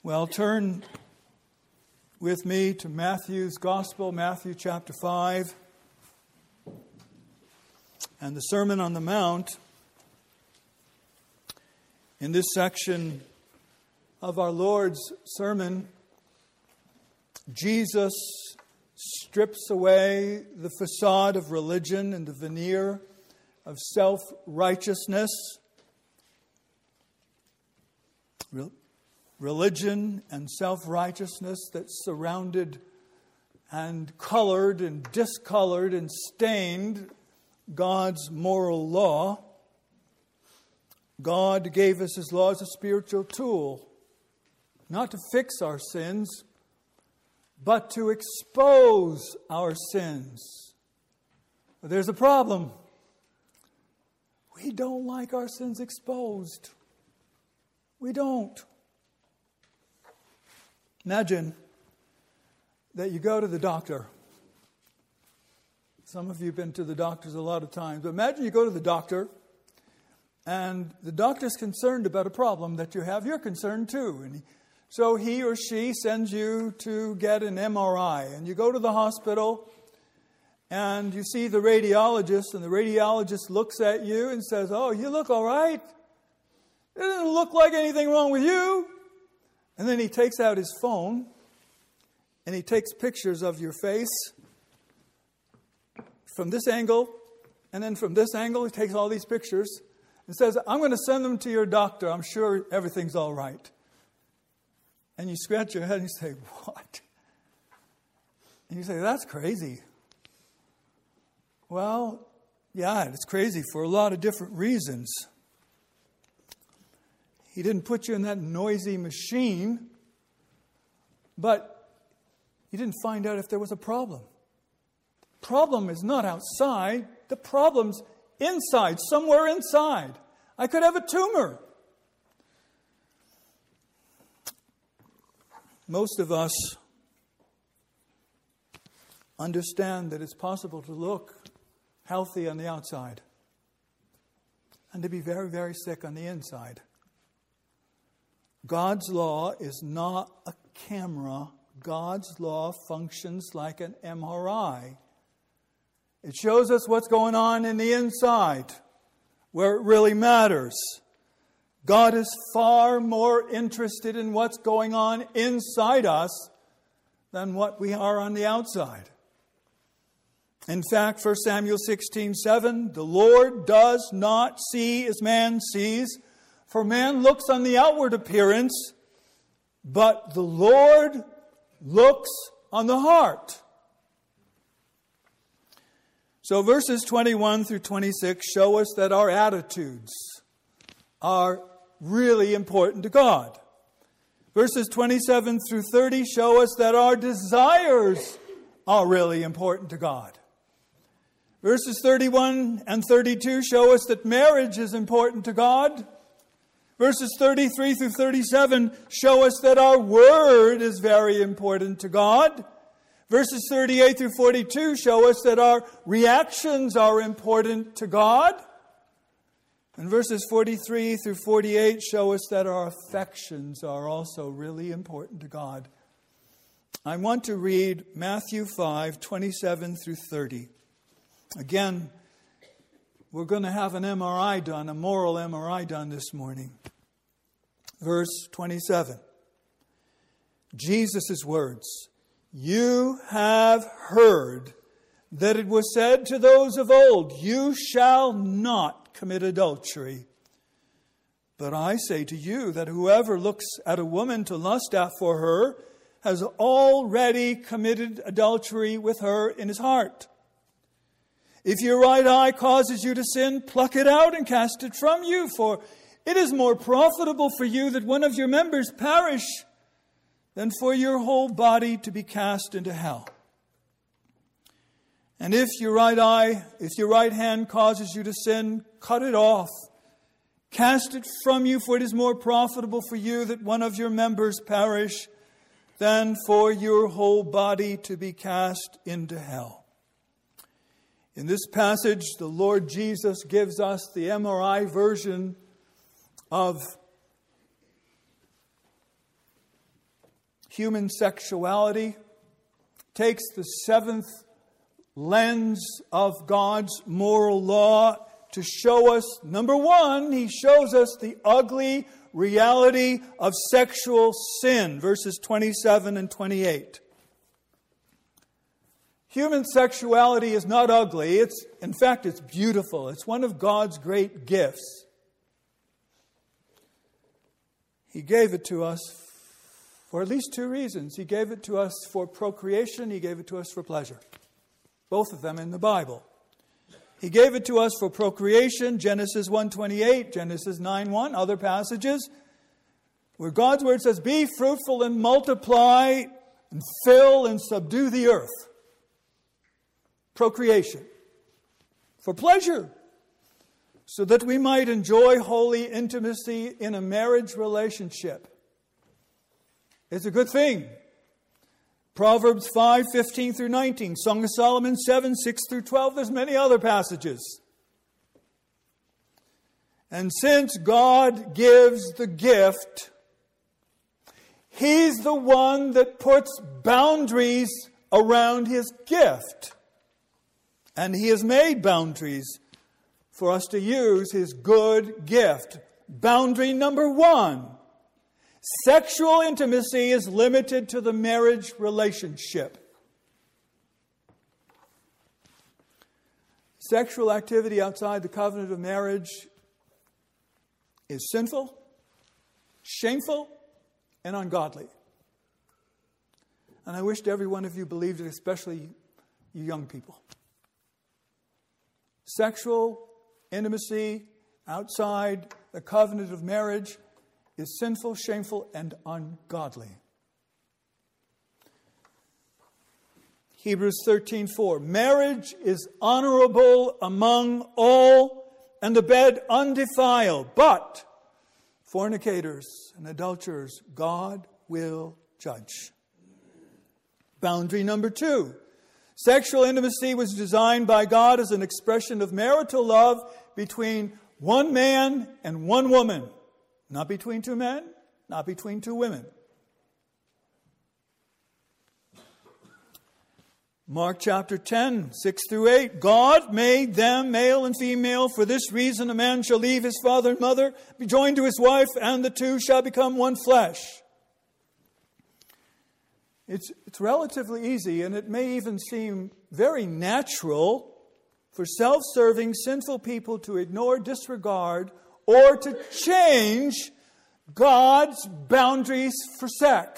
Well, turn with me to Matthew's Gospel, Matthew chapter 5, and the Sermon on the Mount. In this section of our Lord's sermon, Jesus strips away the facade of religion and the veneer of self-righteousness. Religion and self-righteousness that surrounded and colored and discolored and stained God's moral law. God gave us His law as a spiritual tool, not to fix our sins, but to expose our sins. But there's a problem. We don't like our sins exposed. We don't. Imagine that you go to the doctor. Some of you have been to the doctors a lot of times. But imagine you go to the doctor and the doctor's concerned about a problem that you have. You're concerned too. And so he or she sends you to get an MRI. And you go to the hospital and you see the radiologist. And the radiologist looks at you and says, "Oh, you look all right. It doesn't look like anything wrong with you." And then he takes out his phone and he takes pictures of your face from this angle, and then from this angle he takes all these pictures and says, "I'm going to send them to your doctor. I'm sure everything's all right." And you scratch your head and you say, "What?" And you say, "That's crazy." Well, yeah, it's crazy for a lot of different reasons. He didn't put you in that noisy machine, but he didn't find out if there was a problem. The problem is not outside. The problem's inside, somewhere inside. I could have a tumor. Most of us understand that it's possible to look healthy on the outside and to be very, very sick on the inside. God's law is not a camera. God's law functions like an MRI. It shows us what's going on in the inside, where it really matters. God is far more interested in what's going on inside us than what we are on the outside. In fact, 1 Samuel 16:7, the Lord does not see as man sees, for man looks on the outward appearance, but the Lord looks on the heart. So verses 21 through 26 show us that our attitudes are really important to God. Verses 27 through 30 show us that our desires are really important to God. Verses 31 and 32 show us that marriage is important to God. Verses 33 through 37 show us that our word is very important to God. Verses 38 through 42 show us that our reactions are important to God. And verses 43 through 48 show us that our affections are also really important to God. I want to read Matthew 5, 27 through 30. Again, we're going to have an MRI done, a moral MRI done this morning. Verse 27. Jesus' words. "You have heard that it was said to those of old, 'You shall not commit adultery.' But I say to you that whoever looks at a woman to lust for her has already committed adultery with her in his heart. If your right eye causes you to sin, pluck it out and cast it from you, for it is more profitable for you that one of your members perish than for your whole body to be cast into hell. And if your right hand causes you to sin, cut it off. Cast it from you, for it is more profitable for you that one of your members perish than for your whole body to be cast into hell." In this passage, the Lord Jesus gives us the MRI version of human sexuality, takes the seventh lens of God's moral law to show us, number one, he shows us the ugly reality of sexual sin, verses 27 and 28. Human sexuality is not ugly. In fact, it's beautiful. It's one of God's great gifts. He gave it to us for at least two reasons. He gave it to us for procreation. He gave it to us for pleasure. Both of them in the Bible. He gave it to us for procreation, Genesis 1:28, Genesis 9:1, other passages, where God's word says, be fruitful and multiply and fill and subdue the earth. Procreation. For pleasure. So that we might enjoy holy intimacy in a marriage relationship. It's a good thing. Proverbs 5:15 through 19. Song of Solomon 7:6 through 12. There's many other passages. And since God gives the gift, He's the one that puts boundaries around His gift. And He has made boundaries for us to use His good gift. Boundary number one. Sexual intimacy is limited to the marriage relationship. Sexual activity outside the covenant of marriage is sinful, shameful, and ungodly. And I wish every one of you believed it, especially you young people. Sexual intimacy outside the covenant of marriage is sinful, shameful, and ungodly. Hebrews 13:4. Marriage is honorable among all, and the bed undefiled. But fornicators and adulterers, God will judge. Boundary number two. Sexual intimacy was designed by God as an expression of marital love between one man and one woman. Not between two men, not between two women. Mark chapter 10, 6 through 8. God made them male and female. For this reason a man shall leave his father and mother, be joined to his wife, and the two shall become one flesh. It's relatively easy, and it may even seem very natural for self-serving, sinful people to ignore, disregard, or to change God's boundaries for sex.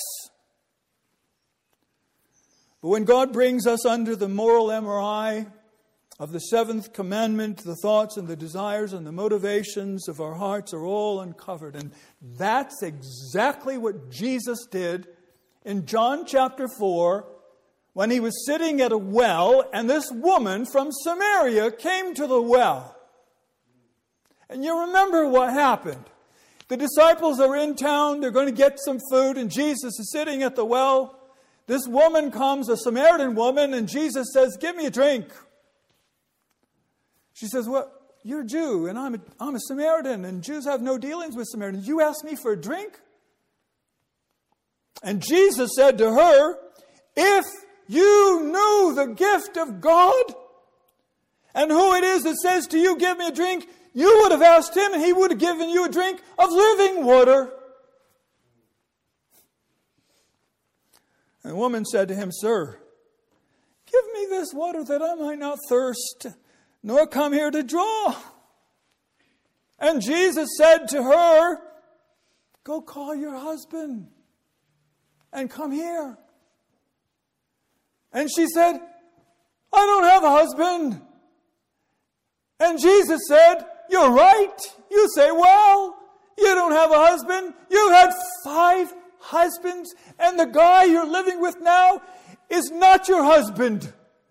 But when God brings us under the moral MRI of the seventh commandment, the thoughts and the desires and the motivations of our hearts are all uncovered. And that's exactly what Jesus did in John chapter 4, when He was sitting at a well, and this woman from Samaria came to the well. And you remember what happened. The disciples are in town, they're going to get some food, and Jesus is sitting at the well. This woman comes, a Samaritan woman, and Jesus says, give me a drink. She says, well, you're a Jew, and I'm a Samaritan, and Jews have no dealings with Samaritans. You ask me for a drink? And Jesus said to her, if you knew the gift of God and who it is that says to you, give me a drink, you would have asked Him and He would have given you a drink of living water. And the woman said to Him, Sir, give me this water that I might not thirst, nor come here to draw. And Jesus said to her, go call your husband and come here. And she said, I don't have a husband. And Jesus said, you're right. You say, well, you don't have a husband. You had 5 husbands, and the guy you're living with now is not your husband.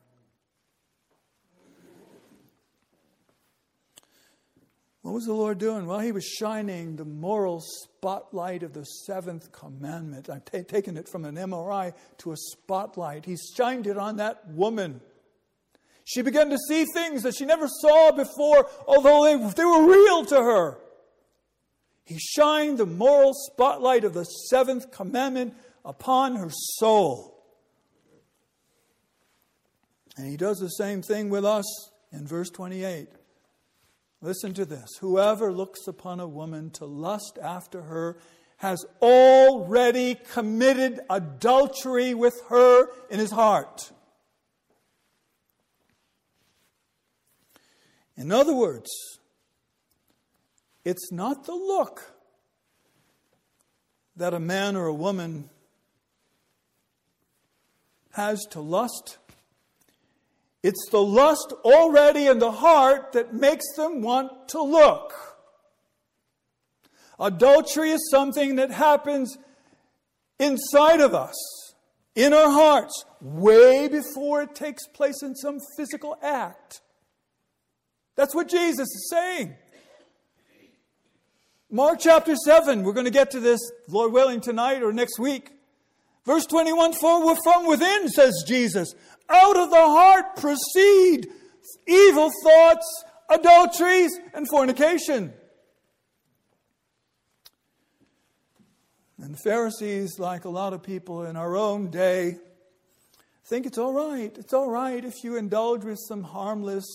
What was the Lord doing? Well, He was shining the moral spotlight of the 7th commandment. I've taken it from an MRI to a spotlight. He shined it on that woman. She began to see things that she never saw before, although they were real to her. He shined the moral spotlight of the seventh commandment upon her soul. And he does the same thing with us in verse 28. Listen to this. Whoever looks upon a woman to lust after her has already committed adultery with her in his heart. In other words, it's not the look that a man or a woman has to lust. It's the lust already in the heart that makes them want to look. Adultery is something that happens inside of us, in our hearts, way before it takes place in some physical act. That's what Jesus is saying. Mark chapter 7, we're going to get to this, Lord willing, tonight or next week. Verse 21, for from within, says Jesus, out of the heart proceed evil thoughts, adulteries, and fornication. And the Pharisees, like a lot of people in our own day, think it's all right. It's all right if you indulge with some harmless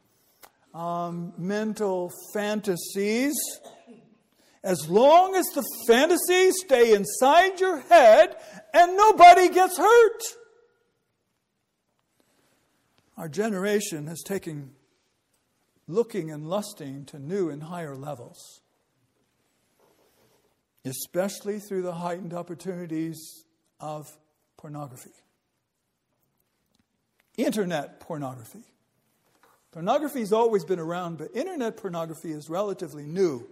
mental fantasies, as long as the fantasies stay inside your head and nobody gets hurt. Our generation has taken looking and lusting to new and higher levels, especially through the heightened opportunities of pornography. Internet pornography. Pornography's always been around, but internet pornography is relatively new.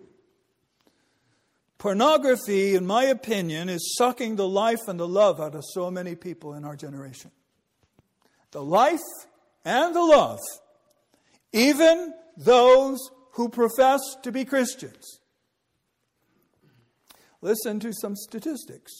Pornography, in my opinion, is sucking the life and the love out of so many people in our generation. The life and the love, even those who profess to be Christians. Listen to some statistics.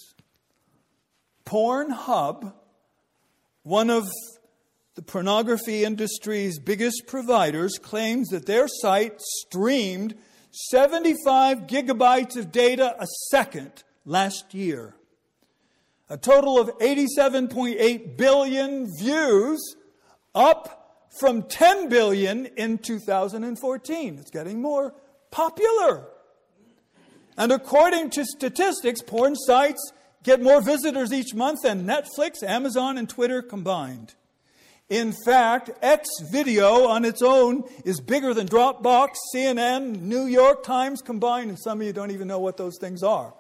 Pornhub, one of the pornography industry's biggest providers, claims that their site streamed 75 gigabytes of data a second last year. A total of 87.8 billion views, up from 10 billion in 2014. It's getting more popular. And according to statistics, porn sites get more visitors each month than Netflix, Amazon, and Twitter combined. In fact, X-Video on its own is bigger than Dropbox, CNN, New York Times combined, and some of you don't even know what those things are.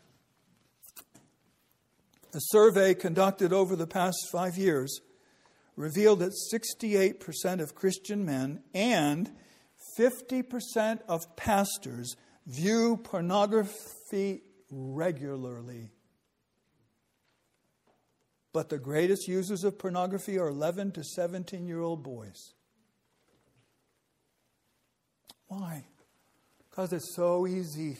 A survey conducted over the past 5 years revealed that 68% of Christian men and 50% of pastors view pornography regularly. But the greatest users of pornography are 11 to 17-year-old boys. Why? Because it's so easy.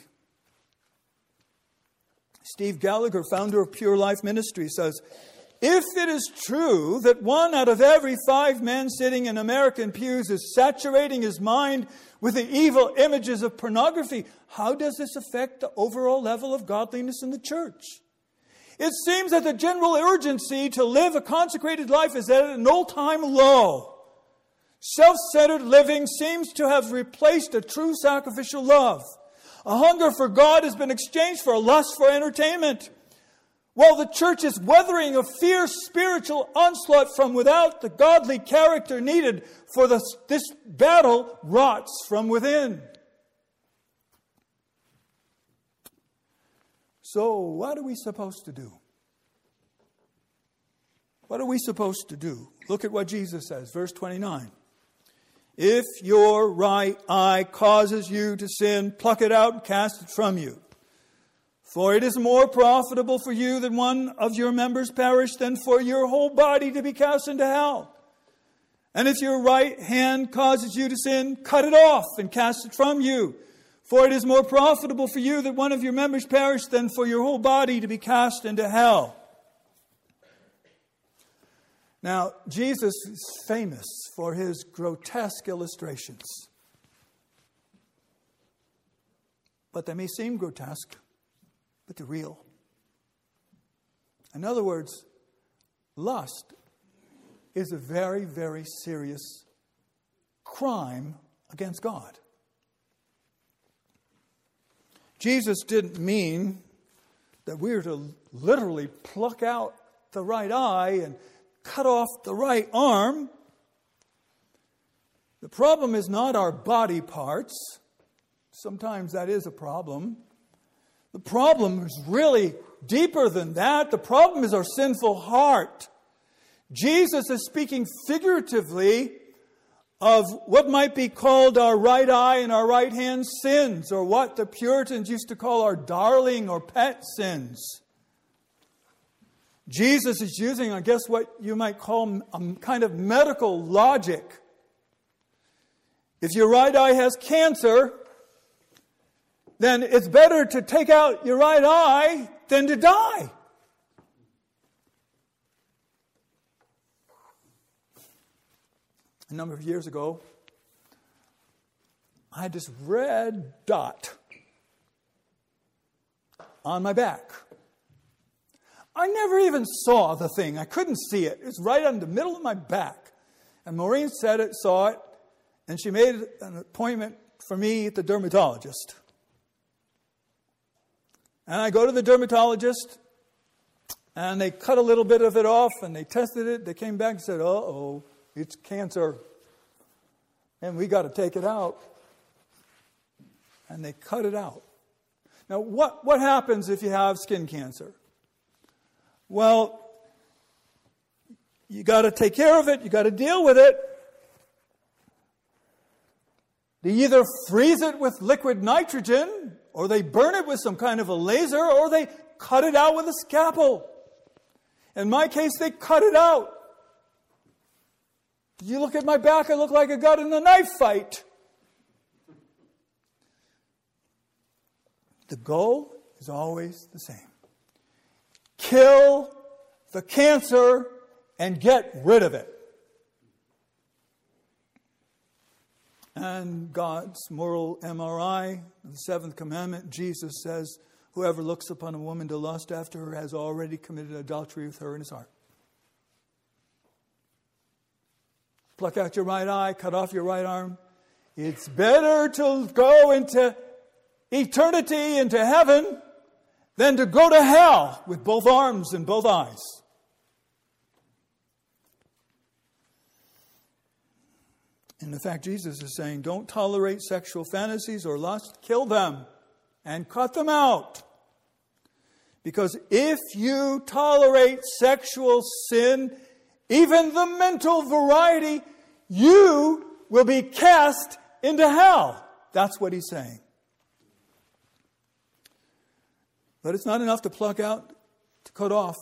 Steve Gallagher, founder of Pure Life Ministry, says, if it is true that 1 out of every 5 men sitting in American pews is saturating his mind with the evil images of pornography, how does this affect the overall level of godliness in the church? It seems that the general urgency to live a consecrated life is at an all-time low. Self-centered living seems to have replaced a true sacrificial love. A hunger for God has been exchanged for a lust for entertainment. While the church is weathering a fierce spiritual onslaught from without, the godly character needed for this battle rots from within. So, what are we supposed to do? What are we supposed to do? Look at what Jesus says, verse 29. If your right eye causes you to sin, pluck it out and cast it from you. For it is more profitable for you that one of your members perish than for your whole body to be cast into hell. And if your right hand causes you to sin, cut it off and cast it from you. For it is more profitable for you that one of your members perish than for your whole body to be cast into hell. Now, Jesus is famous for his grotesque illustrations. but they may seem grotesque, but they're real. In other words, lust is a very, very serious crime against God. Jesus didn't mean that we are to literally pluck out the right eye and cut off the right arm. The problem is not our body parts. Sometimes that is a problem. The problem is really deeper than that. The problem is our sinful heart. Jesus is speaking figuratively of what might be called our right eye and our right hand sins, or what the Puritans used to call our darling or pet sins. Jesus is using, I guess, what you might call a kind of medical logic. If your right eye has cancer, then it's better to take out your right eye than to die. A number of years ago, I had this red dot on my back. I never even saw the thing. I couldn't see it. It was right on the middle of my back. And Maureen saw it, and she made an appointment for me at the dermatologist. And I go to the dermatologist, and they cut a little bit of it off, and they tested it. They came back and said, uh-oh, it's cancer, and we got to take it out. And they cut it out. Now, what happens if you have skin cancer? Well, you got to take care of it. You got to deal with it. They either freeze it with liquid nitrogen, or they burn it with some kind of a laser, or they cut it out with a scalpel. In my case, they cut it out. You look at my back, I look like I got in a knife fight. The goal is always the same. Kill the cancer and get rid of it. And God's moral MRI, the seventh commandment, Jesus says, whoever looks upon a woman to lust after her has already committed adultery with her in his heart. Pluck out your right eye, cut off your right arm. It's better to go into eternity, into heaven, than to go to hell with both arms and both eyes. And in fact, Jesus is saying, don't tolerate sexual fantasies or lust. Kill them and cut them out. Because if you tolerate sexual sin, even the mental variety, you will be cast into hell. That's what he's saying. But it's not enough to pluck out, to cut off.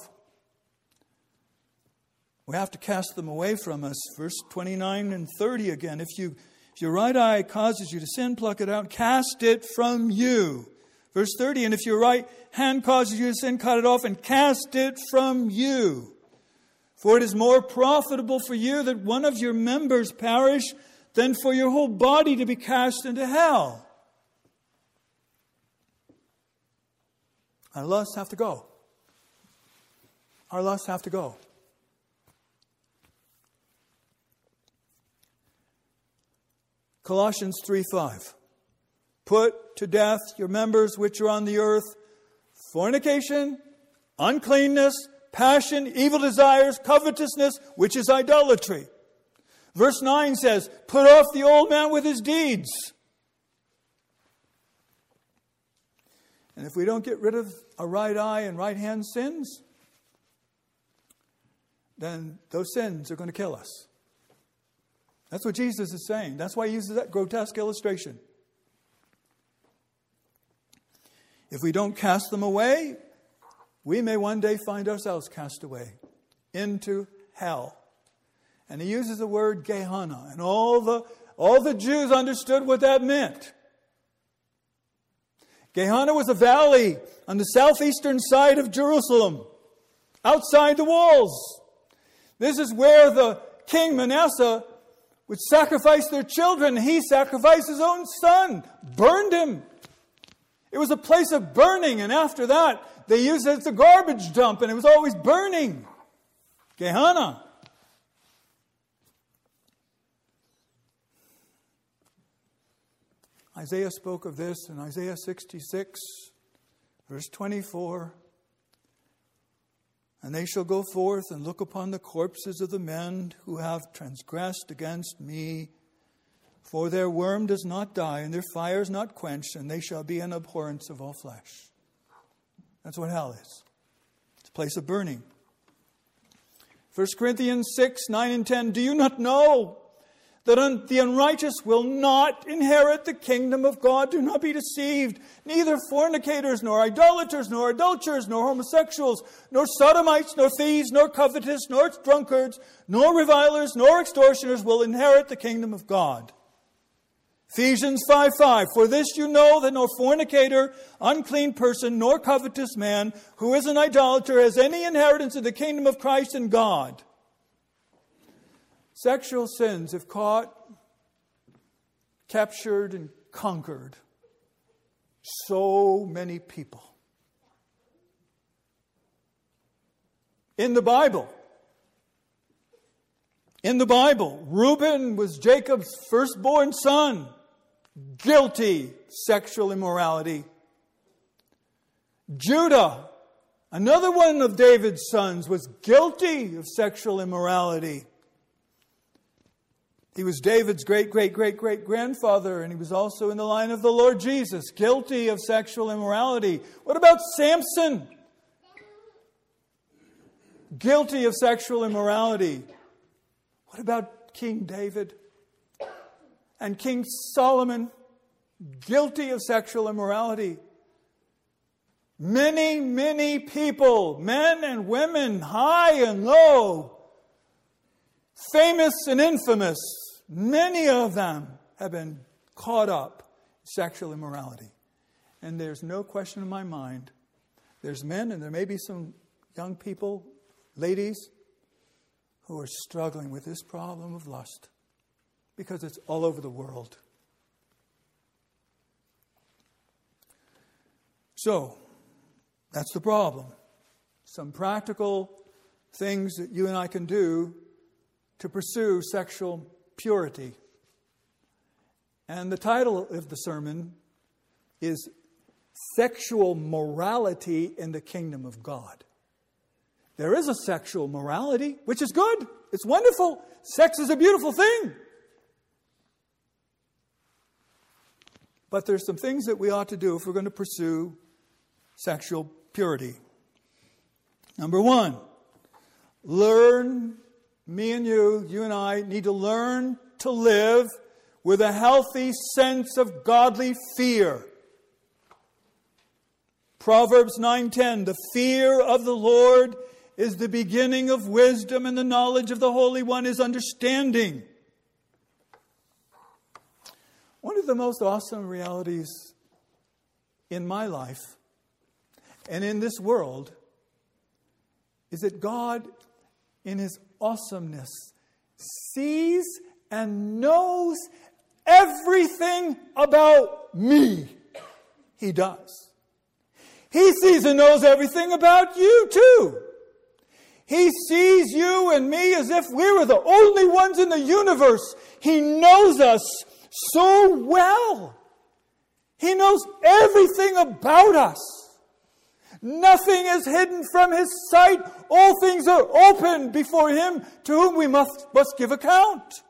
We have to cast them away from us. Verse 29 and 30 again. If your right eye causes you to sin, pluck it out, cast it from you. Verse 30, and if your right hand causes you to sin, cut it off and cast it from you. For it is more profitable for you that one of your members perish than for your whole body to be cast into hell. Our lusts have to go. Our lusts have to go. Colossians 3:5. Put to death your members which are on the earth: fornication, uncleanness, passion, evil desires, covetousness, which is idolatry. Verse 9 says, put off the old man with his deeds. And if we don't get rid of our right eye and right hand sins, then those sins are going to kill us. That's what Jesus is saying. That's why he uses that grotesque illustration. If we don't cast them away, we may one day find ourselves cast away into hell. And he uses the word Gehenna. And all the Jews understood what that meant. Gehenna was a valley on the southeastern side of Jerusalem, outside the walls. This is where the king Manasseh would sacrifice their children. He sacrificed his own son, burned him. It was a place of burning, and after that, they used it as a garbage dump, and it was always burning. Gehenna. Isaiah spoke of this in Isaiah 66, verse 24. And they shall go forth and look upon the corpses of the men who have transgressed against me. For their worm does not die, and their fire is not quenched, and they shall be an abhorrence of all flesh. That's what hell is. It's a place of burning. 1 Corinthians 6, 9 and 10. Do you not know that the unrighteous will not inherit the kingdom of God? Do not be deceived. Neither fornicators, nor idolaters, nor adulterers, nor homosexuals, nor sodomites, nor thieves, nor covetous, nor drunkards, nor revilers, nor extortioners will inherit the kingdom of God. Ephesians 5:5. For this you know, that no fornicator, unclean person, nor covetous man, who is an idolater, has any inheritance in the kingdom of Christ and God. Sexual sins have caught, captured, and conquered so many people. In the Bible, Reuben was Jacob's firstborn son, guilty of sexual immorality. Judah, another one of David's sons, was guilty of sexual immorality. He was David's great-great-great-great-grandfather, and he was also in the line of the Lord Jesus, guilty of sexual immorality. What about Samson? Guilty of sexual immorality. What about King David and King Solomon? Guilty of sexual immorality. Many, many people, men and women, high and low, famous and infamous, many of them have been caught up in sexual immorality. And there's no question in my mind, there's men and there may be some young people, ladies, who are struggling with this problem of lust because it's all over the world. So, that's the problem. Some practical things that you and I can do to pursue sexual purity. And the title of the sermon is Sexual Morality in the Kingdom of God. There is a sexual morality, which is good. It's wonderful. Sex is a beautiful thing. But there's some things that we ought to do if we're going to pursue sexual purity. Number one, me and you and I need to learn to live with a healthy sense of godly fear. Proverbs 9:10, the fear of the Lord is the beginning of wisdom, and the knowledge of the Holy One is understanding. One of the most awesome realities in my life and in this world is that God, in His awesomeness, sees and knows everything about me. He does. He sees and knows everything about you too. He sees you and me as if we were the only ones in the universe. He knows us so well. He knows everything about us. Nothing is hidden from His sight. All things are open before Him, to whom we must give account.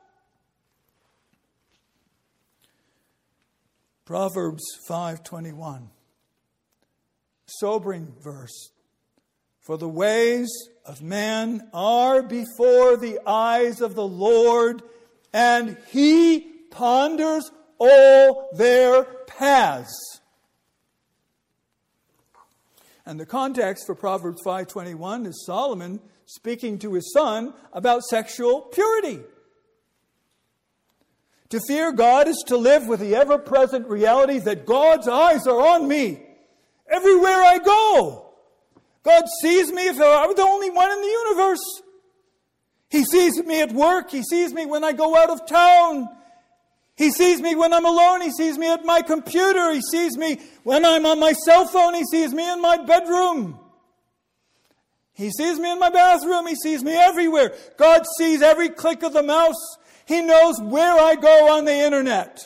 Proverbs 5:21. Sobering verse. For the ways of man are before the eyes of the Lord, and He ponders all their paths. And the context for Proverbs 5:21 is Solomon speaking to his son about sexual purity. To fear God is to live with the ever-present reality that God's eyes are on me everywhere I go. God sees me if I'm the only one in the universe. He sees me at work. He sees me when I go out of town. He sees me when I'm alone. He sees me at my computer. He sees me when I'm on my cell phone. He sees me in my bedroom. He sees me in my bathroom. He sees me everywhere. God sees every click of the mouse. He knows where I go on the internet.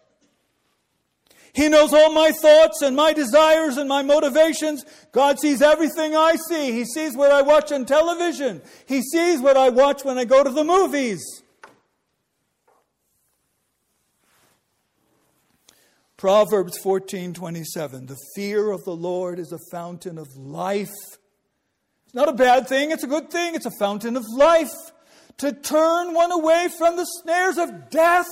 He knows all my thoughts and my desires and my motivations. God sees everything I see. He sees what I watch on television. He sees what I watch when I go to the movies. Proverbs 14:27. The fear of the Lord is a fountain of life. It's not a bad thing. It's a good thing. It's a fountain of life. To turn one away from the snares of death.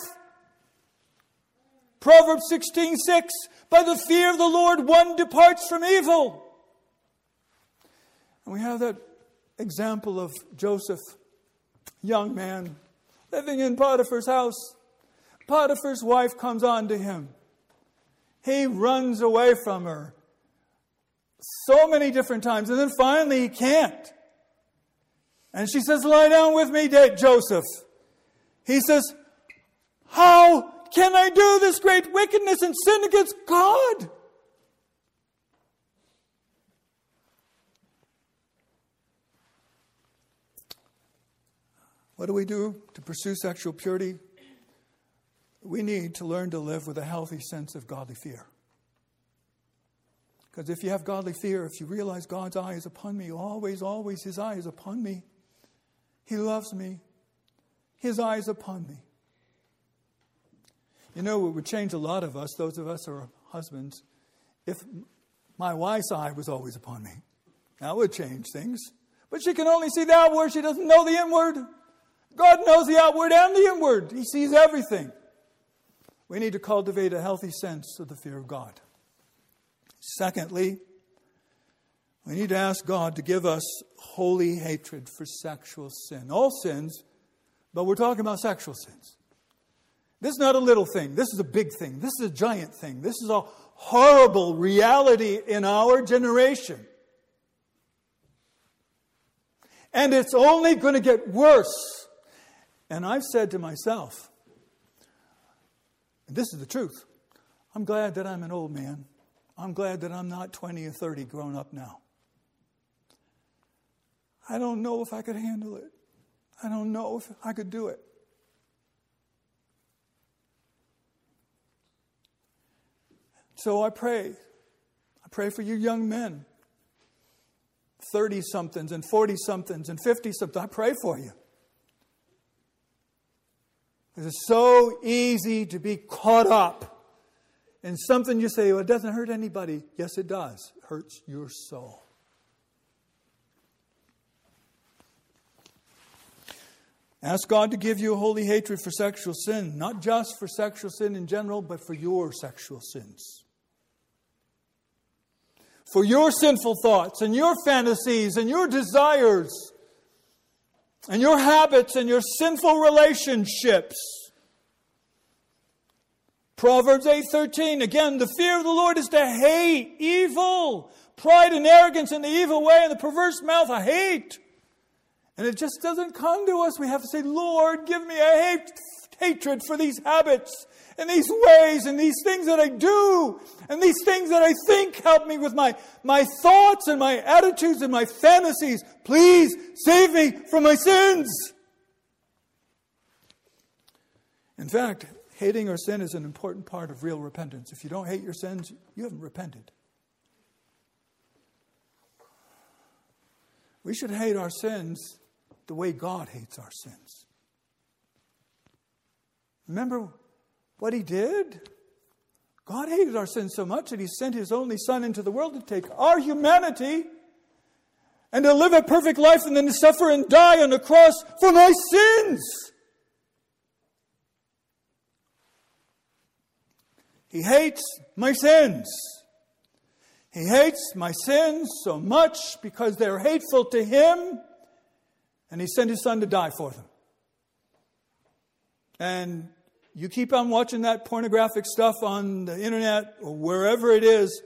Proverbs 16:6. By the fear of the Lord one departs from evil. And we have that example of Joseph, young man, living in Potiphar's house. Potiphar's wife comes on to him. He runs away from her so many different times. And then finally he can't. And she says, lie down with me, Joseph. He says, how can I do this great wickedness and sin against God? What do we do to pursue sexual purity? We need to learn to live with a healthy sense of godly fear. Because if you have godly fear, if you realize God's eye is upon me, always, always His eye is upon me. He loves me. His eye is upon me. You know, it would change a lot of us, those of us who are husbands, if my wife's eye was always upon me. That would change things. But she can only see the outward. She doesn't know the inward. God knows the outward and the inward. He sees everything. We need to cultivate a healthy sense of the fear of God. Secondly, we need to ask God to give us holy hatred for sexual sin. All sins, but we're talking about sexual sins. This is not a little thing. This is a big thing. This is a giant thing. This is a horrible reality in our generation. And it's only going to get worse. And I've said to myself, and this is the truth, I'm glad that I'm an old man. I'm glad that I'm not 20 or 30 grown up now. I don't know if I could handle it. I don't know if I could do it. So I pray. I pray for you young men. 30-somethings and 40-somethings and 50-somethings. I pray for you. Because it's so easy to be caught up in something you say, well, it doesn't hurt anybody. Yes, it does. It hurts your soul. Ask God to give you a holy hatred for sexual sin. Not just for sexual sin in general, but for your sexual sins. For your sinful thoughts and your fantasies and your desires and your habits and your sinful relationships. Proverbs 8:13, again, the fear of the Lord is to hate evil. Pride and arrogance and the evil way and the perverse mouth I hate. And it just doesn't come to us. We have to say, Lord, give me a hatred for these habits and these ways and these things that I do and these things that I think. Help me with my thoughts and my attitudes and my fantasies. Please save me from my sins. In fact, hating our sin is an important part of real repentance. If you don't hate your sins, you haven't repented. We should hate our sins the way God hates our sins. Remember what He did? God hated our sins so much that He sent His only Son into the world to take our humanity and to live a perfect life and then to suffer and die on the cross for my sins. He hates my sins. He hates my sins so much because they're hateful to Him, and He sent His Son to die for them. And you keep on watching that pornographic stuff on the internet or wherever it is,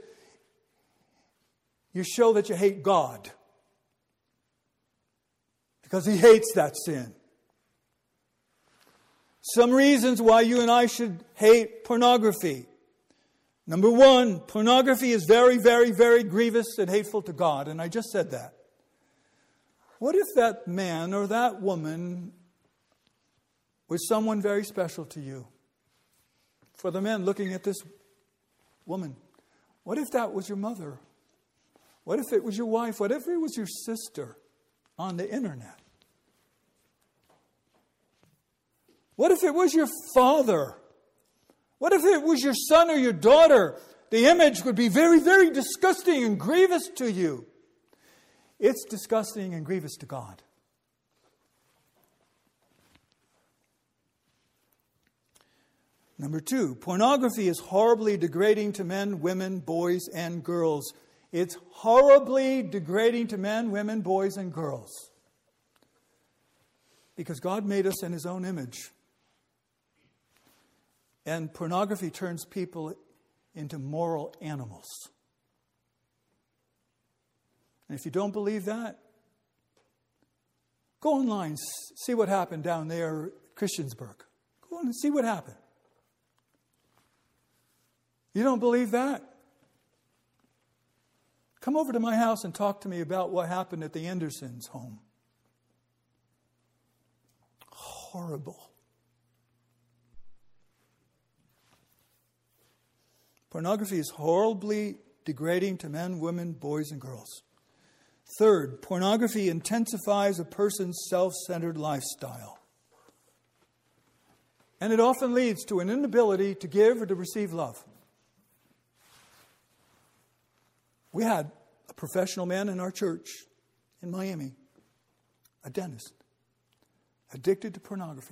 you show that you hate God because He hates that sin. Some reasons why you and I should hate pornography. Number one, pornography is very, very, very grievous and hateful to God. And I just said that. What if that man or that woman was someone very special to you? For the men looking at this woman, what if that was your mother? What if it was your wife? What if it was your sister on the internet? What if it was your father? What if it was your son or your daughter? The image would be very, very disgusting and grievous to you. It's disgusting and grievous to God. Number two, pornography is horribly degrading to men, women, boys, and girls. It's horribly degrading to men, women, boys, and girls. Because God made us in His own image. And pornography turns people into moral animals. And if you don't believe that, go online, see what happened down there at Christiansburg. Go on and see what happened. You don't believe that? Come over to my house and talk to me about what happened at the Andersons' home. Horrible. Pornography is horribly degrading to men, women, boys, and girls. Third, pornography intensifies a person's self-centered lifestyle. And it often leads to an inability to give or to receive love. We had a professional man in our church in Miami, a dentist, addicted to pornography.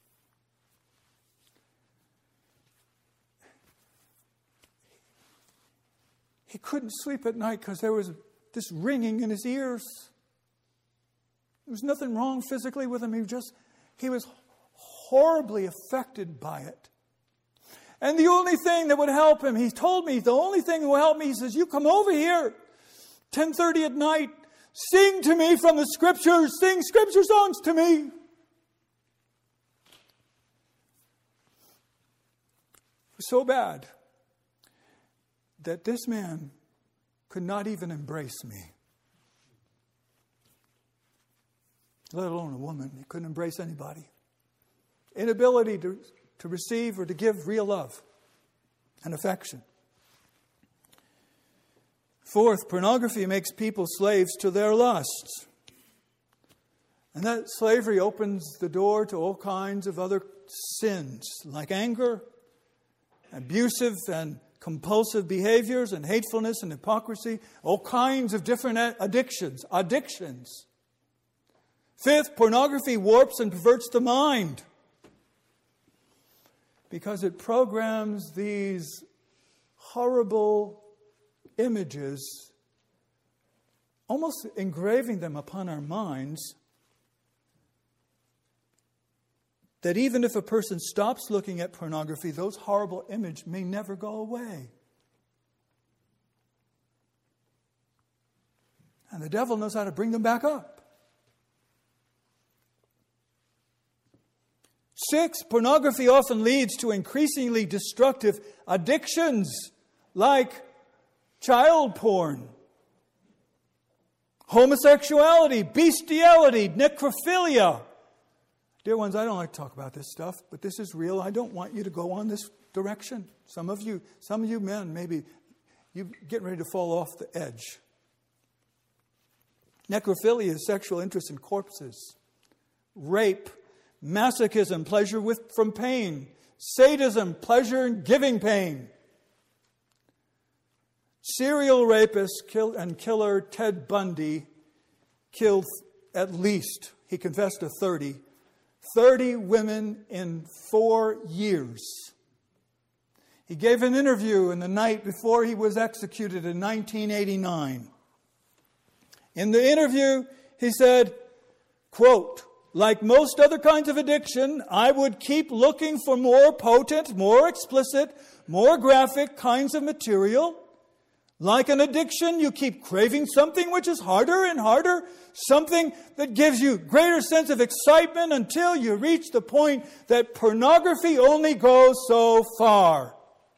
He couldn't sleep at night because there was this ringing in his ears. There was nothing wrong physically with him. He was horribly affected by it. And the only thing that would help him, he told me, the only thing that will help me, he says, you come over here, 10:30 at night, sing to me from the Scriptures, sing Scripture songs to me. It was so bad that this man could not even embrace me. Let alone a woman. He couldn't embrace anybody. Inability to receive or to give real love and affection. Fourth, pornography makes people slaves to their lusts. And that slavery opens the door to all kinds of other sins, like anger, abusive and compulsive behaviors, and hatefulness and hypocrisy, all kinds of different addictions. Fifth, pornography warps and perverts the mind because it programs these horrible images, almost engraving them upon our minds, that even if a person stops looking at pornography, those horrible images may never go away. And the devil knows how to bring them back up. 6, pornography often leads to increasingly destructive addictions like child porn, homosexuality, bestiality, necrophilia. Dear ones, I don't like to talk about this stuff, but this is real. I don't want you to go on this direction. Some of you men, maybe you're getting ready to fall off the edge. Necrophilia is sexual interest in corpses. Rape, masochism, pleasure from pain. Sadism, pleasure in giving pain. Serial rapist and killer Ted Bundy killed at least, he confessed to 30 women in 4 years. He gave an interview in the night before he was executed in 1989. In the interview, he said, quote, "Like most other kinds of addiction, I would keep looking for more potent, more explicit, more graphic kinds of material. Like an addiction, you keep craving something which is harder and harder, something that gives you greater sense of excitement until you reach the point that pornography only goes so far.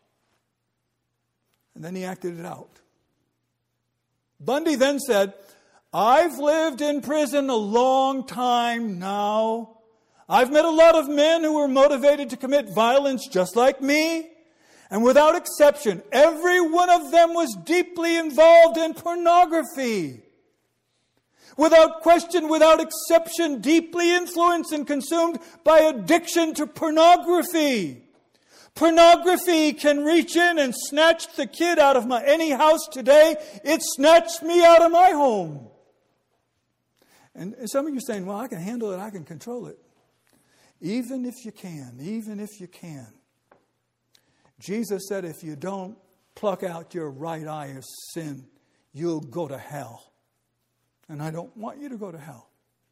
And then he acted it out. Bundy then said, I've lived in prison a long time now. I've met a lot of men who were motivated to commit violence just like me. And without exception, every one of them was deeply involved in pornography. Without question, without exception, deeply influenced and consumed by addiction to pornography. Pornography can reach in and snatch the kid out of any house today. It snatched me out of my home. And some of you are saying, well, I can handle it, I can control it. Even if you can. Jesus said, if you don't pluck out your right eye of sin, you'll go to hell. And I don't want you to go to hell.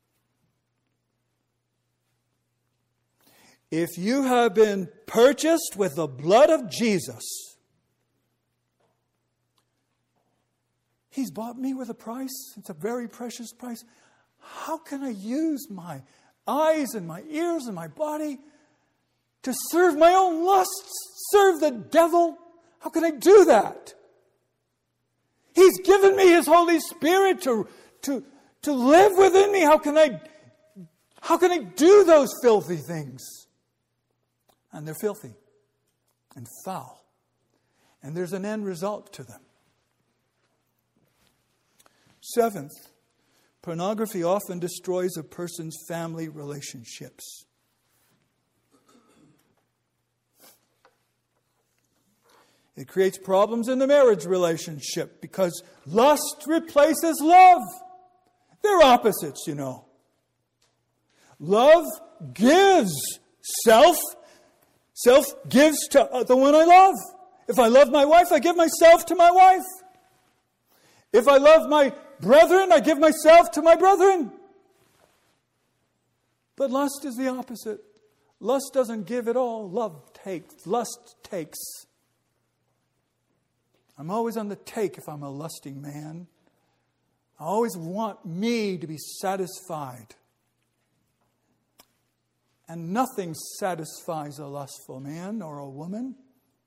If you have been purchased with the blood of Jesus, He's bought me with a price. It's a very precious price. How can I use my eyes and my ears and my body to serve my own lusts, serve the devil? How can I do that? He's given me His Holy Spirit to live within me. How can I do those filthy things? And they're filthy and foul. And there's an end result to them. Seventh, pornography often destroys a person's family relationships. It creates problems in the marriage relationship because lust replaces love. They're opposites, you know. Love gives. Self gives to the one I love. If I love my wife, I give myself to my wife. If I love my brethren, I give myself to my brethren. But lust is the opposite. Lust doesn't give at all. Lust takes. I'm always on the take if I'm a lusting man. I always want me to be satisfied. And nothing satisfies a lustful man or a woman.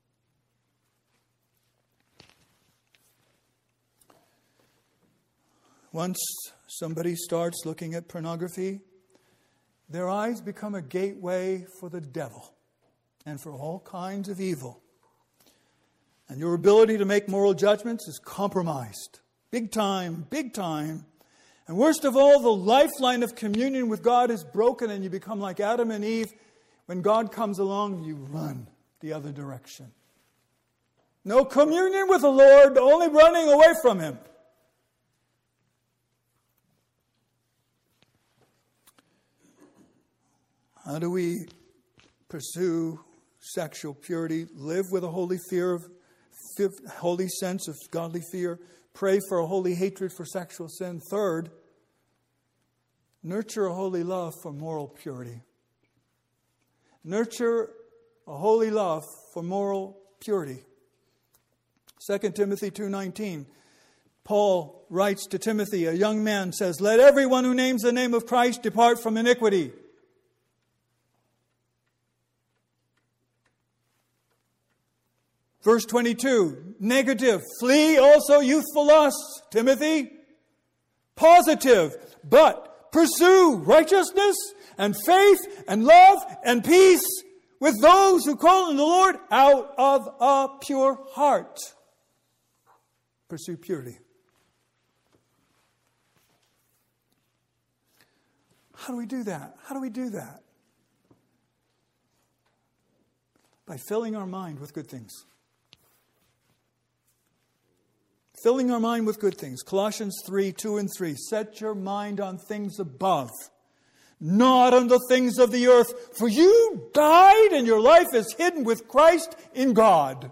Once somebody starts looking at pornography, their eyes become a gateway for the devil and for all kinds of evil. And your ability to make moral judgments is compromised. Big time, big time. And worst of all, the lifeline of communion with God is broken and you become like Adam and Eve. When God comes along, you run the other direction. No communion with the Lord, only running away from Him. How do we pursue sexual purity? Live with a holy sense of godly fear. Pray for a holy hatred for sexual sin. Third, nurture a holy love for moral purity. Nurture a holy love for moral purity. 2 Timothy 2:19. Paul writes to Timothy, a young man, says, "Let everyone who names the name of Christ depart from iniquity." Verse 22, negative, flee also youthful lusts, Timothy. Positive, but pursue righteousness and faith and love and peace with those who call on the Lord out of a pure heart. Pursue purity. How do we do that? How do we do that? By filling our mind with good things. Filling our mind with good things. Colossians 3:2 and 3. Set your mind on things above, not on the things of the earth. For you died and your life is hidden with Christ in God.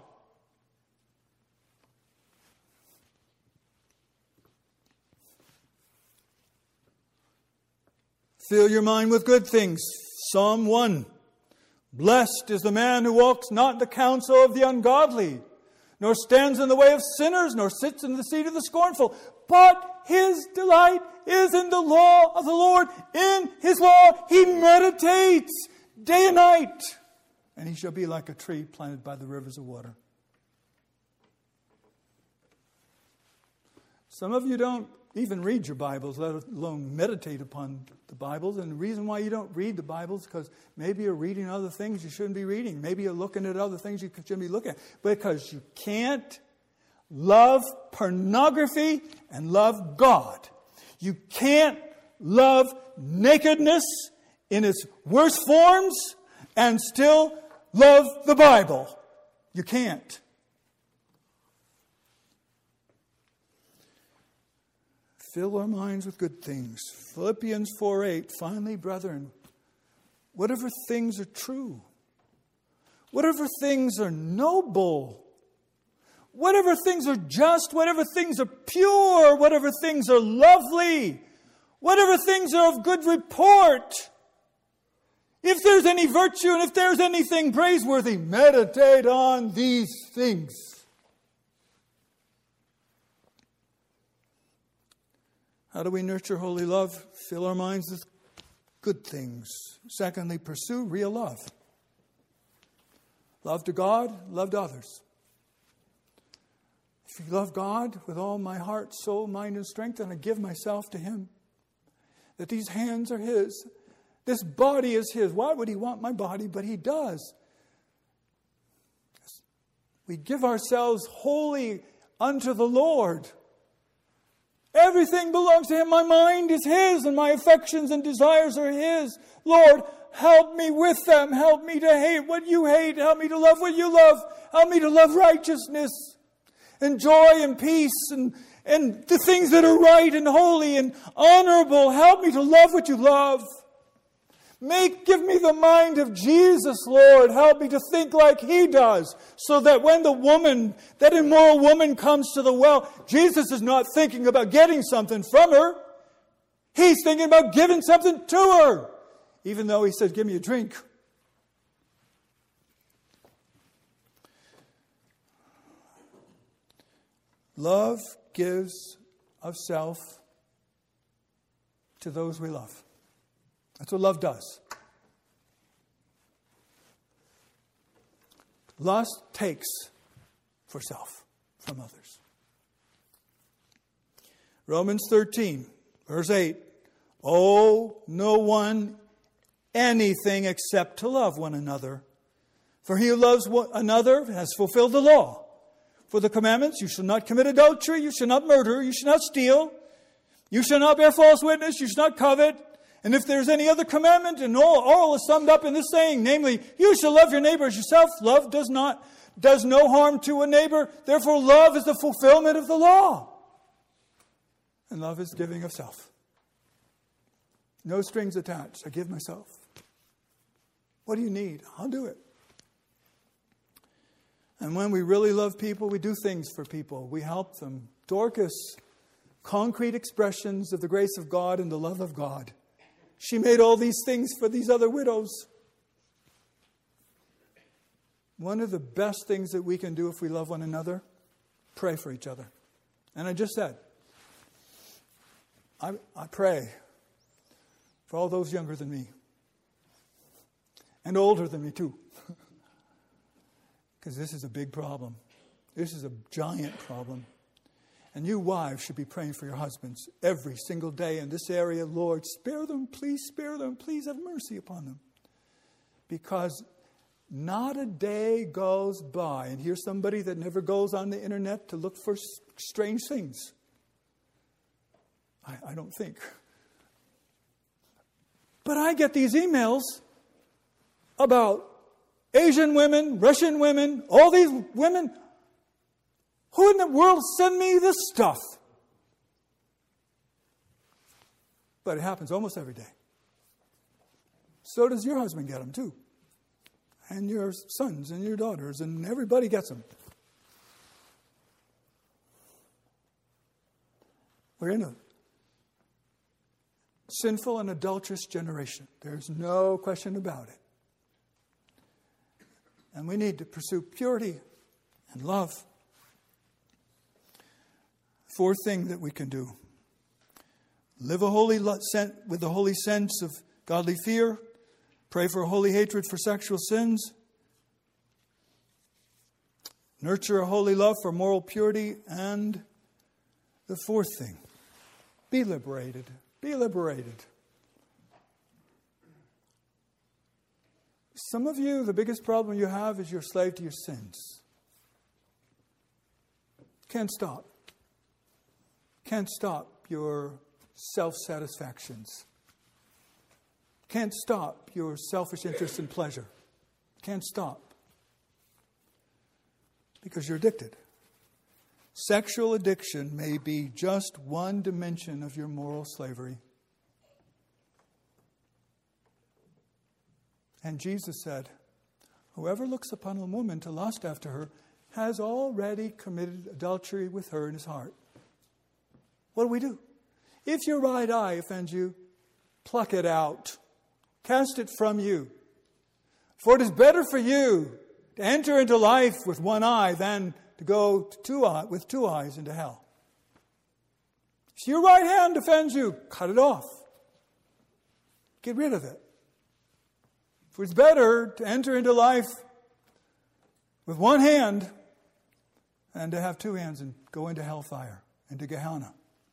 Fill your mind with good things. Psalm 1. Blessed is the man who walks not in the counsel of the ungodly, nor stands in the way of sinners, nor sits in the seat of the scornful. But his delight is in the law of the Lord. In his law he meditates day and night. And he shall be like a tree planted by the rivers of water. Some of you don't even read your Bibles, let alone meditate upon the Bibles. And the reason why you don't read the Bibles is because maybe you're reading other things you shouldn't be reading. Maybe you're looking at other things you shouldn't be looking at. Because you can't love pornography and love God. You can't love nakedness in its worst forms and still love the Bible. You can't. Fill our minds with good things. Philippians 4:8. Finally, brethren, whatever things are true, whatever things are noble, whatever things are just, whatever things are pure, whatever things are lovely, whatever things are of good report, if there's any virtue and if there's anything praiseworthy, meditate on these things. How do we nurture holy love? Fill our minds with good things. Secondly, pursue real love. Love to God, love to others. If you love God with all my heart, soul, mind, and strength, then I give myself to Him. That these hands are His. This body is His. Why would He want my body? But He does. We give ourselves wholly unto the Lord. Everything belongs to Him. My mind is His, and my affections and desires are His. Lord, help me with them. Help me to hate what you hate. Help me to love what you love. Help me to love righteousness and joy and peace and the things that are right and holy and honorable. Help me to love what you love. Give me the mind of Jesus, Lord. Help me to think like He does, so that when that immoral woman comes to the well, Jesus is not thinking about getting something from her. He's thinking about giving something to her, even though He said, give me a drink. Love gives of self to those we love. That's what love does. Lust takes for self from others. Romans 13, verse 8. Owe no one anything except to love one another. For he who loves one another has fulfilled the law. For the commandments, you shall not commit adultery, you shall not murder, you shall not steal, you shall not bear false witness, you shall not covet. And if there's any other commandment, and all is summed up in this saying, namely, you shall love your neighbor as yourself. Love does no harm to a neighbor. Therefore, love is the fulfillment of the law. And love is giving of self. No strings attached. I give myself. What do you need? I'll do it. And when we really love people, we do things for people. We help them. Dorcas, concrete expressions of the grace of God and the love of God. She made all these things for these other widows. One of the best things that we can do if we love one another, pray for each other. And I just said, I pray for all those younger than me. And older than me too. Because this is a big problem. This is a giant problem. And you wives should be praying for your husbands every single day in this area. Lord, spare them, please have mercy upon them. Because not a day goes by, and here's somebody that never goes on the internet to look for strange things. I don't think. But I get these emails about Asian women, Russian women, all these women. Who in the world send me this stuff? But it happens almost every day. So does your husband get them too. And your sons and your daughters, and everybody gets them. We're in a sinful and adulterous generation. There's no question about it. And we need to pursue purity and love Fourth thing that we can do. Live a holy with a holy sense of godly fear. Pray for a holy hatred for sexual sins. Nurture a holy love for moral purity. And the fourth thing, be liberated. Be liberated. Some of you, the biggest problem you have is you're slave to your sins. Can't stop. Can't stop your self-satisfactions. Can't stop your selfish interest in pleasure. Can't stop. Because you're addicted. Sexual addiction may be just one dimension of your moral slavery. And Jesus said, whoever looks upon a woman to lust after her has already committed adultery with her in his heart. What do? If your right eye offends you, pluck it out. Cast it from you. For it is better for you to enter into life with one eye than to go with two eyes into hell. If your right hand offends you, cut it off. Get rid of it. For it's better to enter into life with one hand than to have two hands and go into hellfire, into Gehenna.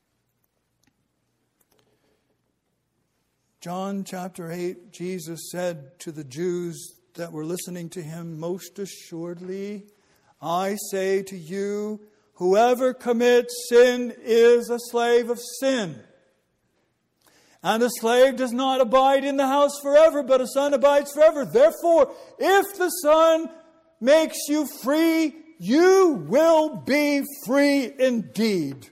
John chapter 8, Jesus said to the Jews that were listening to him, most assuredly, I say to you, whoever commits sin is a slave of sin. And a slave does not abide in the house forever, but a son abides forever. Therefore, if the Son makes you free, you will be free indeed.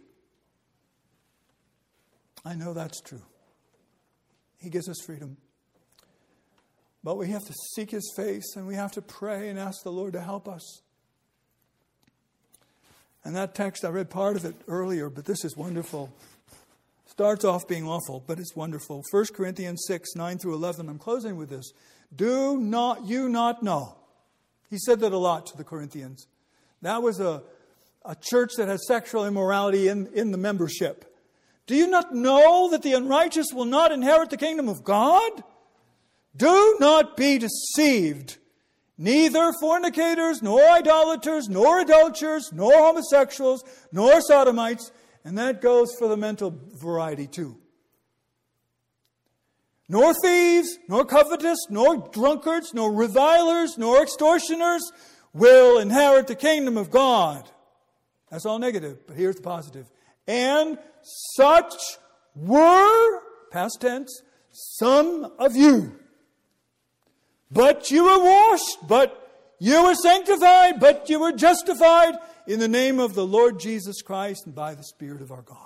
I know that's true. He gives us freedom. But we have to seek His face and we have to pray and ask the Lord to help us. And that text, I read part of it earlier, but this is wonderful. Starts off being awful, but it's wonderful. 1 Corinthians 6, 9 through 11. I'm closing with this. Do not you not know? He said that a lot to the Corinthians. That was a church that had sexual immorality in the membership. Do you not know that the unrighteous will not inherit the kingdom of God? Do not be deceived. Neither fornicators, nor idolaters, nor adulterers, nor homosexuals, nor sodomites. And that goes for the mental variety too. Nor thieves, nor covetous, nor drunkards, nor revilers, nor extortioners will inherit the kingdom of God. That's all negative, but here's the positive. And such were, past tense, some of you. But you were washed, but you were sanctified, but you were justified in the name of the Lord Jesus Christ and by the Spirit of our God.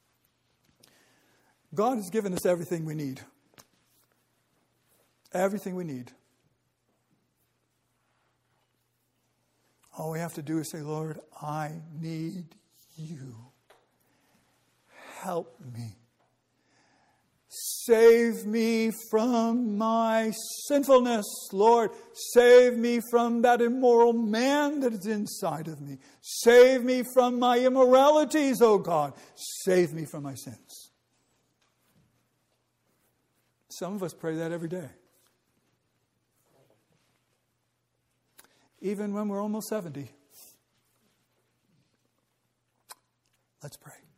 God has given us everything we need. Everything we need. All we have to do is say, Lord, I need you. Help me. Save me from my sinfulness, Lord. Save me from that immoral man that is inside of me. Save me from my immoralities, O God. Save me from my sins. Some of us pray that every day. Even when we're almost 70. Let's pray.